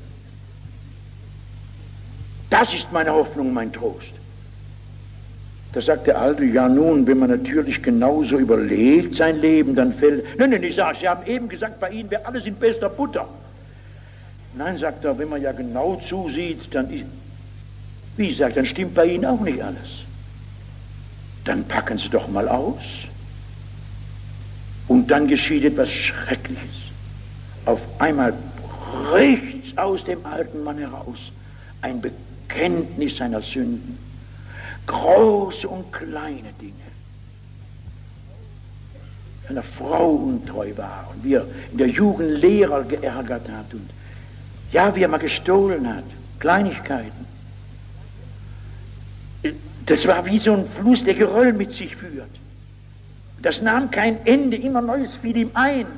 Das ist meine Hoffnung, mein Trost. Da sagt der Alte, ja nun, wenn man natürlich genauso überlegt sein Leben, dann fällt... Nein, nein, ich sage, Sie haben eben gesagt, bei Ihnen wäre alles in bester Butter. Nein, sagt er, wenn man ja genau zusieht, dann ist... Wie sagt, dann stimmt bei Ihnen auch nicht alles. Dann packen Sie doch mal aus. Und dann geschieht etwas Schreckliches. Auf einmal bricht aus dem alten Mann heraus ein Bekenntnis seiner Sünden. Große und kleine Dinge. Wenn er Frau untreu war und wie er in der Jugend Lehrer geärgert hat und ja, wie er mal gestohlen hat, Kleinigkeiten. Das war wie so ein Fluss, der Geröll mit sich führt. Das nahm kein Ende, immer Neues fiel ihm ein.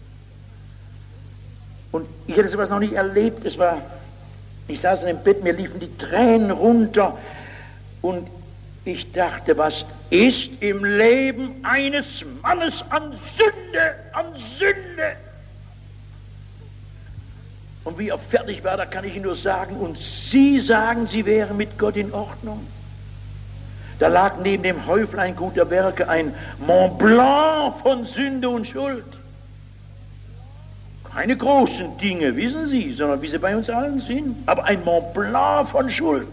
Und ich hatte sowas noch nicht erlebt. Es war, ich saß in dem Bett, mir liefen die Tränen runter und Ich dachte, was ist im Leben eines Mannes an Sünde, an Sünde? Und wie er fertig war, da kann ich Ihnen nur sagen, und Sie sagen, Sie wären mit Gott in Ordnung. Da lag neben dem Häuflein guter Werke ein Mont Blanc von Sünde und Schuld. Keine großen Dinge, wissen Sie, sondern wie sie bei uns allen sind. Aber ein Mont Blanc von Schuld.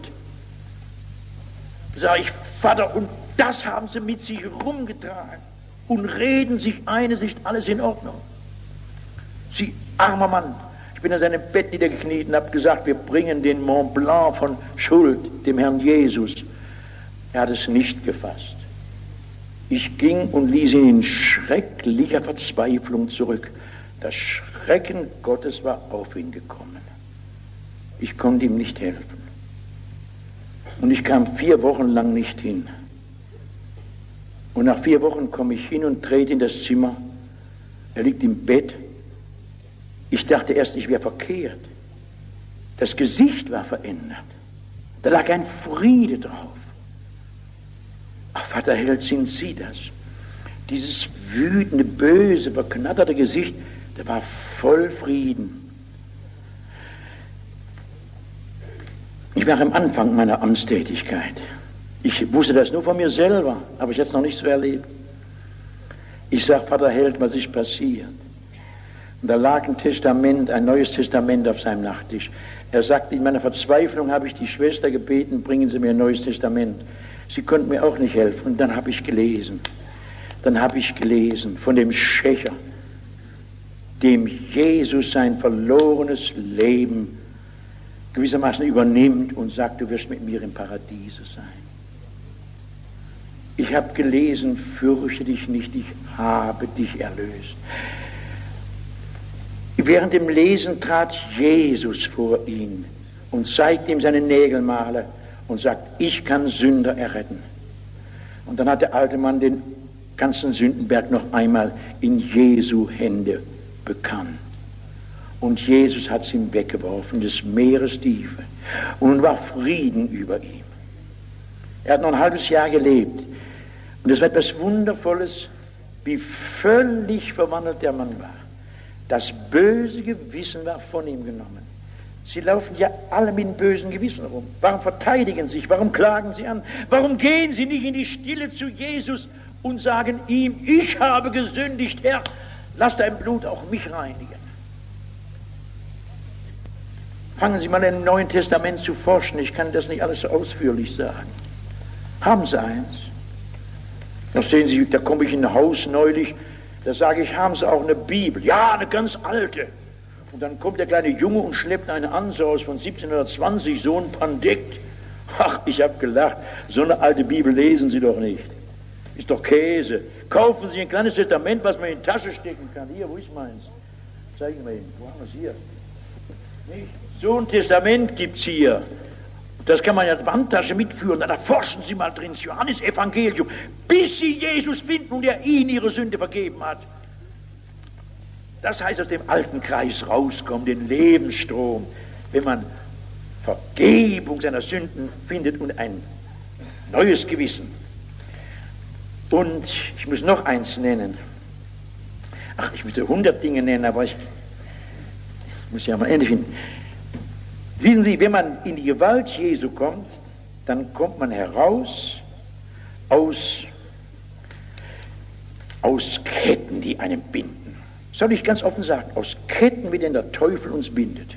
Sag ich, Vater, und das haben sie mit sich rumgetragen und reden sich ein, es ist alles in Ordnung. Sie, armer Mann, ich bin an seinem Bett niedergekniet und habe gesagt, wir bringen den Mont Blanc von Schuld dem Herrn Jesus. Er hat es nicht gefasst. Ich ging und ließ ihn in schrecklicher Verzweiflung zurück. Das Schrecken Gottes war auf ihn gekommen. Ich konnte ihm nicht helfen. Und ich kam vier Wochen lang nicht hin. Und nach vier Wochen komme ich hin und trete in das Zimmer. Er liegt im Bett. Ich dachte erst, ich wäre verkehrt. Das Gesicht war verändert. Da lag ein Friede drauf. Ach, Vater Held, sind Sie das? Dieses wütende, böse, verknatterte Gesicht, der war voll Frieden. Ich war am Anfang meiner Amtstätigkeit. Ich wusste das nur von mir selber, aber ich hatte es noch nicht so erlebt. Ich sage, Vater Held, was ist passiert? Und da lag ein Testament, ein neues Testament auf seinem Nachttisch. Er sagte, in meiner Verzweiflung habe ich die Schwester gebeten, bringen Sie mir ein neues Testament. Sie konnten mir auch nicht helfen. Und dann habe ich gelesen. Dann habe ich gelesen von dem Schächer, dem Jesus sein verlorenes Leben gewissermaßen übernimmt und sagt, du wirst mit mir im Paradiese sein. Ich habe gelesen, fürchte dich nicht, ich habe dich erlöst. Während dem Lesen trat Jesus vor ihn und zeigte ihm seine Nägelmale und sagt, ich kann Sünder erretten. Und dann hat der alte Mann den ganzen Sündenberg noch einmal in Jesu Hände bekannt. Und Jesus hat es ihm weggeworfen, des Meeres Tiefe. Und nun war Frieden über ihm. Er hat noch ein halbes Jahr gelebt. Und es war etwas Wundervolles, wie völlig verwandelt der Mann war. Das böse Gewissen war von ihm genommen. Sie laufen ja alle mit dem bösen Gewissen rum. Warum verteidigen sie sich? Warum klagen sie an? Warum gehen sie nicht in die Stille zu Jesus und sagen ihm, ich habe gesündigt, Herr, lass dein Blut auch mich reinigen. Fangen Sie mal im Neuen Testament zu forschen. Ich kann das nicht alles so ausführlich sagen. Haben Sie eins? Da sehen Sie, da komme ich in ein Haus neulich, da sage ich, haben Sie auch eine Bibel? Ja, eine ganz alte. Und dann kommt der kleine Junge und schleppt eine an, so aus von siebzehnhundertzwanzig, so ein Pandekt. Ach, ich habe gelacht, so eine alte Bibel lesen Sie doch nicht. Ist doch Käse. Kaufen Sie ein kleines Testament, was man in die Tasche stecken kann. Hier, wo ist meins? Zeigen wir Ihnen. Wo haben wir es hier? Nicht? So ein Testament gibt es hier. Das kann man ja in der Wandtasche mitführen. Dann erforschen Sie mal drin das Johannesevangelium, bis Sie Jesus finden und er Ihnen Ihre Sünde vergeben hat. Das heißt, aus dem alten Kreis rauskommen, den Lebensstrom, wenn man Vergebung seiner Sünden findet und ein neues Gewissen. Und ich muss noch eins nennen. Ach, ich müsste hundert Dinge nennen, aber ich muss ja mal endlich finden. Wissen Sie, wenn man in die Gewalt Jesu kommt, dann kommt man heraus aus, aus Ketten, die einen binden. Soll ich ganz offen sagen, aus Ketten, mit denen der Teufel uns bindet.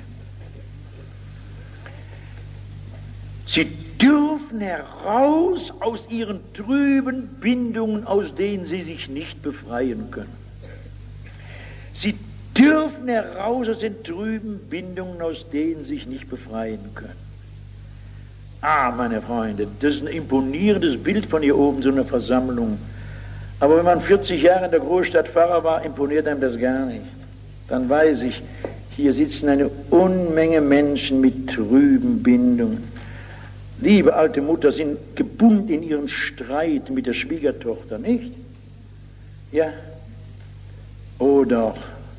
Sie dürfen heraus aus ihren trüben Bindungen, aus denen sie sich nicht befreien können. Sie dürfen heraus aus den trüben Bindungen, aus denen sie sich nicht befreien können. Ah, meine Freunde, das ist ein imponierendes Bild von hier oben, so eine Versammlung. Aber wenn man vierzig Jahre in der Großstadt Pfarrer war, imponiert einem das gar nicht. Dann weiß ich, hier sitzen eine Unmenge Menschen mit trüben Bindungen. Liebe alte Mutter, sind gebunden in ihren Streit mit der Schwiegertochter, nicht? Ja? Oh doch.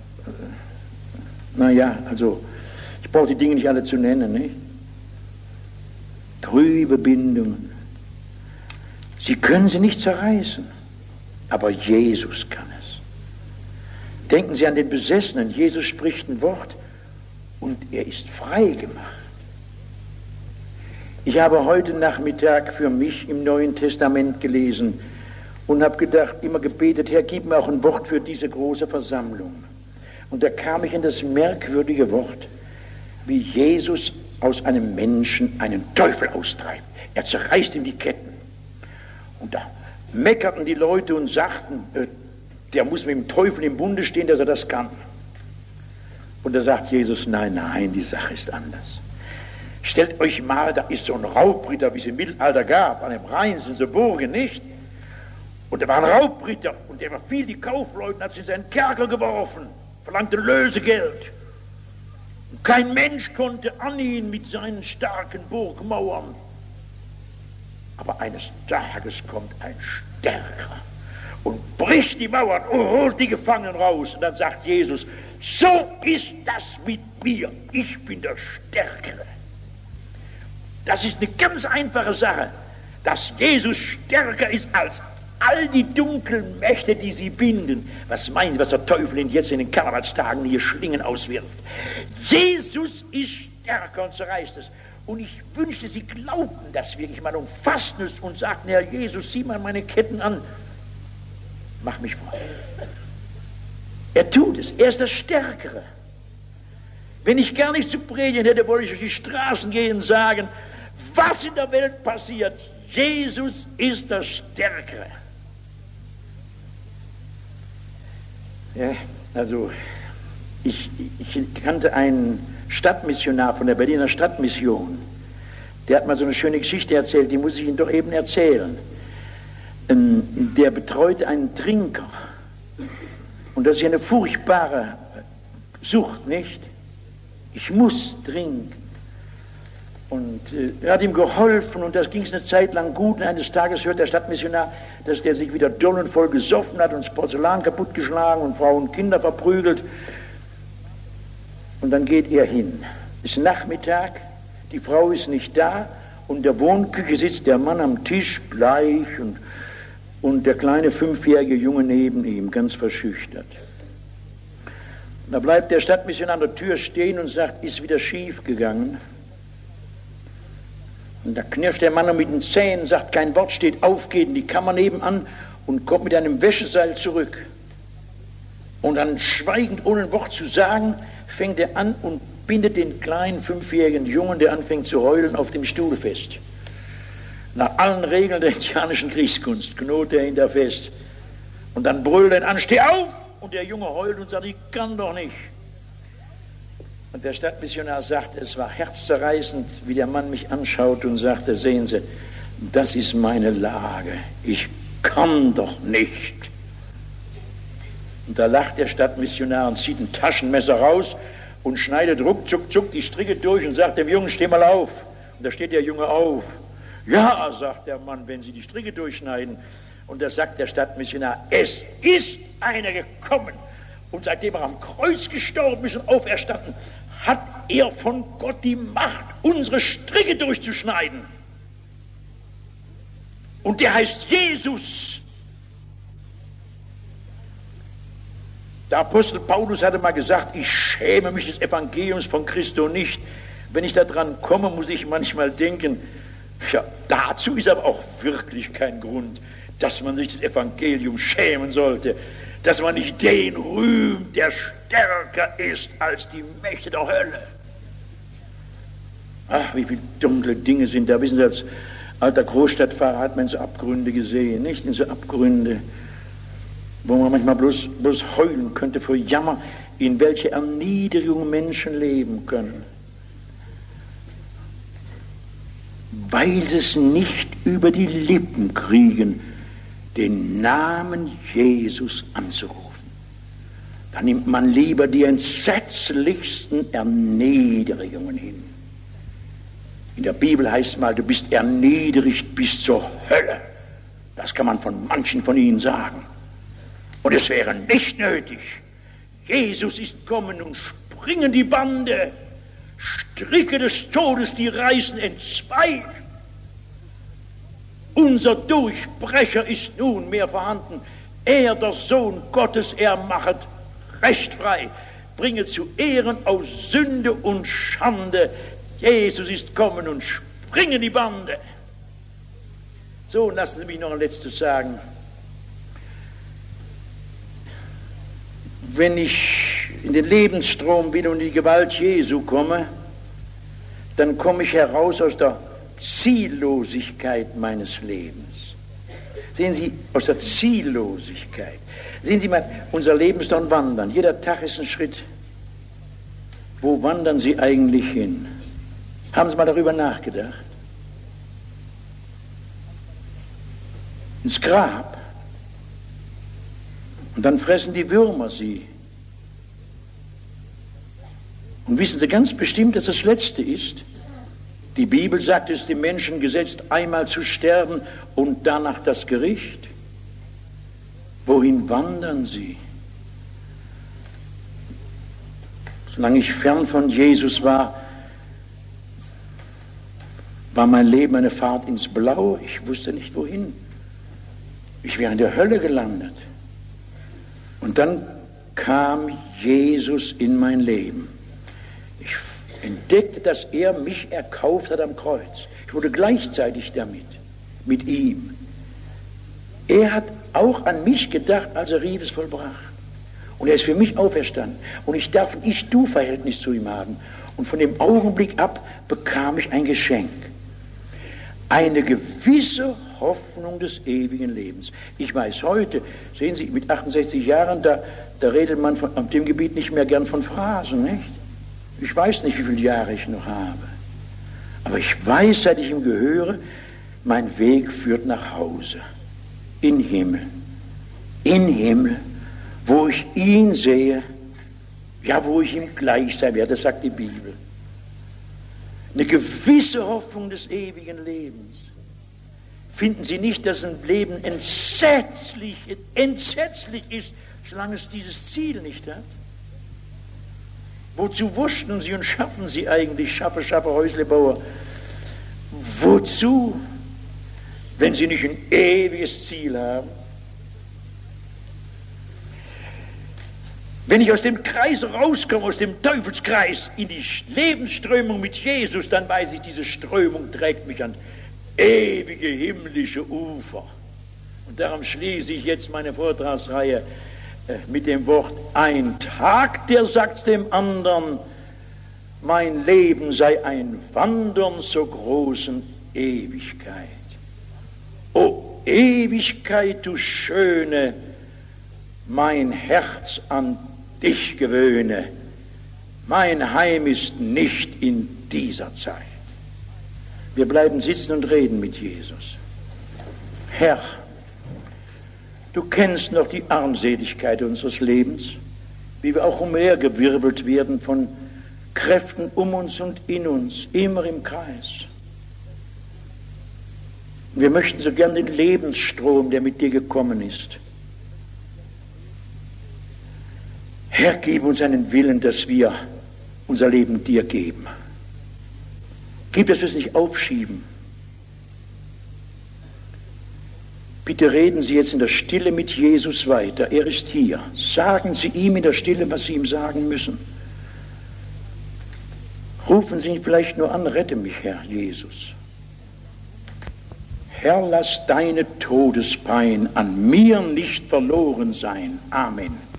Naja, also, ich brauche die Dinge nicht alle zu nennen, nicht? Trübe Bindungen. Sie können sie nicht zerreißen, aber Jesus kann es. Denken Sie an den Besessenen. Jesus spricht ein Wort und er ist frei gemacht. Ich habe heute Nachmittag für mich im Neuen Testament gelesen und habe gedacht, immer gebetet, Herr, gib mir auch ein Wort für diese große Versammlung. Und da kam ich in das merkwürdige Wort, wie Jesus aus einem Menschen einen Teufel austreibt. Er zerreißt ihm die Ketten. Und da meckerten die Leute und sagten, äh, der muss mit dem Teufel im Bunde stehen, dass er das kann. Und da sagt Jesus, nein, nein, die Sache ist anders. Stellt euch mal, da ist so ein Raubritter, wie es im Mittelalter gab, an dem Rhein sind so Burgen, nicht? Und da war ein Raubritter und der überfiel die Kaufleute und hat sie in seinen Kerker geworfen, verlangte Lösegeld. Und kein Mensch konnte an ihn mit seinen starken Burgmauern. Aber eines Tages kommt ein Stärkerer und bricht die Mauern und holt die Gefangenen raus. Und dann sagt Jesus, so ist das mit mir, ich bin der Stärkere. Das ist eine ganz einfache Sache, dass Jesus stärker ist als all die dunklen Mächte, die sie binden. Was meinen Sie, was der Teufel Ihnen jetzt in den Karnevalstagen hier Schlingen auswirft? Jesus ist stärker und zerreißt es. Und ich wünschte, Sie glaubten das wirklich mal und fassten es und sagten, Herr Jesus, sieh mal meine Ketten an. Mach mich frei. Er tut es, er ist das Stärkere. Wenn ich gar nichts zu predigen hätte, wollte ich durch die Straßen gehen und sagen, was in der Welt passiert, Jesus ist das Stärkere. Ja, also ich, ich kannte einen Stadtmissionar von der Berliner Stadtmission, der hat mal so eine schöne Geschichte erzählt, die muss ich Ihnen doch eben erzählen. Der betreute einen Trinker und das ist ja eine furchtbare Sucht, nicht? Ich muss trinken. Und äh, er hat ihm geholfen und das ging es eine Zeit lang gut. Und eines Tages hört der Stadtmissionar, dass der sich wieder doll und voll gesoffen hat und das Porzellan kaputtgeschlagen und Frauen und Kinder verprügelt. Und dann geht er hin. Es ist Nachmittag, die Frau ist nicht da und in der Wohnküche sitzt der Mann am Tisch bleich und, und der kleine fünfjährige Junge neben ihm, ganz verschüchtert. Und da bleibt der Stadtmissionar an der Tür stehen und sagt, ist wieder schief gegangen. Und da knirscht der Mann mit den Zähnen, sagt kein Wort, steht auf, geht in die Kammer nebenan und kommt mit einem Wäscheseil zurück. Und dann schweigend, ohne ein Wort zu sagen, fängt er an und bindet den kleinen fünfjährigen Jungen, der anfängt zu heulen, auf dem Stuhl fest. Nach allen Regeln der indianischen Kriegskunst knotet er ihn da fest. Und dann brüllt er ihn an, steh auf! Und der Junge heult und sagt, ich kann doch nicht. Und der Stadtmissionar sagt, es war herzzerreißend, wie der Mann mich anschaut und sagte, sehen Sie, das ist meine Lage, ich kann doch nicht. Und da lacht der Stadtmissionar und zieht ein Taschenmesser raus und schneidet ruckzuck zuck die Stricke durch und sagt dem Jungen, steh mal auf. Und da steht der Junge auf. Ja, sagt der Mann, wenn Sie die Stricke durchschneiden. Und da sagt der Stadtmissionar, es ist einer gekommen. Und seitdem er am Kreuz gestorben ist und auferstanden, hat er von Gott die Macht, unsere Stricke durchzuschneiden. Und der heißt Jesus. Der Apostel Paulus hatte mal gesagt, ich schäme mich des Evangeliums von Christo nicht. Wenn ich da dran komme, muss ich manchmal denken, ja, dazu ist aber auch wirklich kein Grund, dass man sich des Evangeliums schämen sollte, dass man nicht den rühmt, der stärker ist als die Mächte der Hölle. Ach, wie viele dunkle Dinge sind da. Wissen Sie, als alter Großstadtfahrer hat man so Abgründe gesehen, nicht? In so Abgründe, wo man manchmal bloß, bloß heulen könnte vor Jammer, in welche Erniedrigung Menschen leben können. Weil sie es nicht über die Lippen kriegen, den Namen Jesus anzurufen. Da nimmt man lieber die entsetzlichsten Erniedrigungen hin. In der Bibel heißt mal, du bist erniedrigt bis zur Hölle. Das kann man von manchen von ihnen sagen. Und es wäre nicht nötig. Jesus ist gekommen und springen die Bande, Stricke des Todes, die reißen entzwei. Unser Durchbrecher ist nunmehr vorhanden. Er, der Sohn Gottes, er machet rechtfrei, bringe zu Ehren aus Sünde und Schande. Jesus ist kommen und springe die Bande. So, und lassen Sie mich noch ein letztes sagen. Wenn ich in den Lebensstrom wieder und in die Gewalt Jesu komme, dann komme ich heraus aus der Ziellosigkeit meines Lebens. Sehen Sie, aus der Ziellosigkeit. Sehen Sie mal, unser Leben ist doch ein Wandern. Jeder Tag ist ein Schritt. Wo wandern Sie eigentlich hin? Haben Sie mal darüber nachgedacht? Ins Grab. Und dann fressen die Würmer sie. Und wissen Sie ganz bestimmt, dass das Letzte ist? Die Bibel sagt, es ist dem Menschen gesetzt, einmal zu sterben und danach das Gericht. Wohin wandern sie? Solange ich fern von Jesus war, war mein Leben eine Fahrt ins Blaue. Ich wusste nicht, wohin. Ich wäre in der Hölle gelandet. Und dann kam Jesus in mein Leben. Ich entdeckte, dass er mich erkauft hat am Kreuz. Ich wurde gleichzeitig damit, mit ihm. Er hat auch an mich gedacht, als er rief, es vollbracht. Und er ist für mich auferstanden. Und ich darf ein Ich-Du-Verhältnis zu ihm haben. Und von dem Augenblick ab bekam ich ein Geschenk. Eine gewisse Hoffnung des ewigen Lebens. Ich weiß heute, sehen Sie, mit achtundsechzig Jahren, da, da redet man von, auf dem Gebiet nicht mehr gern von Phrasen, nicht? Ich weiß nicht, wie viele Jahre ich noch habe. Aber ich weiß, seit ich ihm gehöre, mein Weg führt nach Hause. In Himmel. In Himmel, wo ich ihn sehe, ja, wo ich ihm gleich sein werde, das sagt die Bibel. Eine gewisse Hoffnung des ewigen Lebens. Finden Sie nicht, dass ein Leben entsetzlich, entsetzlich ist, solange es dieses Ziel nicht hat? Wozu wurschteln Sie und schaffen Sie eigentlich, Schaffe, Schaffe, Häuslebauer? Wozu, wenn Sie nicht ein ewiges Ziel haben? Wenn ich aus dem Kreis rauskomme, aus dem Teufelskreis, in die Lebensströmung mit Jesus, dann weiß ich, diese Strömung trägt mich an ewige himmlische Ufer. Und darum schließe ich jetzt meine Vortragsreihe mit dem Wort: Ein Tag, der sagt dem anderen, mein Leben sei ein Wandern zur großen Ewigkeit. O Ewigkeit, du Schöne, mein Herz an dich gewöhne, mein Heim ist nicht in dieser Zeit. Wir bleiben sitzen und reden mit Jesus. Herr, du kennst noch die Armseligkeit unseres Lebens, wie wir auch umhergewirbelt werden von Kräften um uns und in uns, immer im Kreis. Wir möchten so gern den Lebensstrom, der mit dir gekommen ist. Herr, gib uns einen Willen, dass wir unser Leben dir geben. Gib, dass wir es nicht aufschieben. Bitte reden Sie jetzt in der Stille mit Jesus weiter. Er ist hier. Sagen Sie ihm in der Stille, was Sie ihm sagen müssen. Rufen Sie ihn vielleicht nur an: Rette mich, Herr Jesus. Herr, lass deine Todespein an mir nicht verloren sein. Amen.